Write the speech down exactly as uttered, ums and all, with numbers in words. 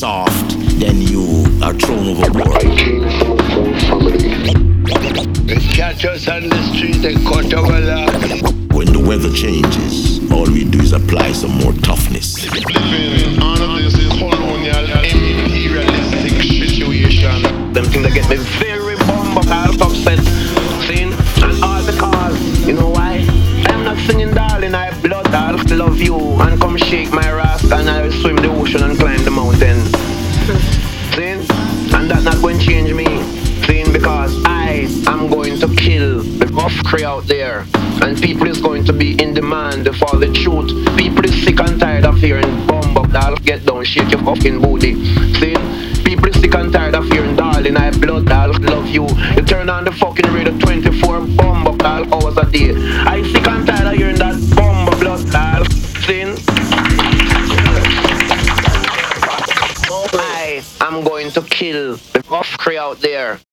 soft, then you are thrown overboard. I came from a poor family. They catch us on the street, they cut our law. When the weather changes, all we do is apply some more toughness. Living under this colonial, imperialistic situation. Them things that get me very bummed up, upset. Sing, and all because, you know why? I'm not singing darling, I blood, I'll love you. And come shake my rasta and I'll swim the ocean and climb the mountain. Sing, and that's not going to change me. Sing, because I am going to kill the rough crew out there. And people is going to be in demand for the truth. People is sick and tired of hearing bum up, I'll get down, shake your fucking booty. Sing, people is sick and tired of hearing darling, I blood, I'll love you. You turn on the fucking radio twenty-four bomb up all hours a day. I sick and tired of hearing that bomb up, blood, I'll sin. I am going to kill the rough crew out there.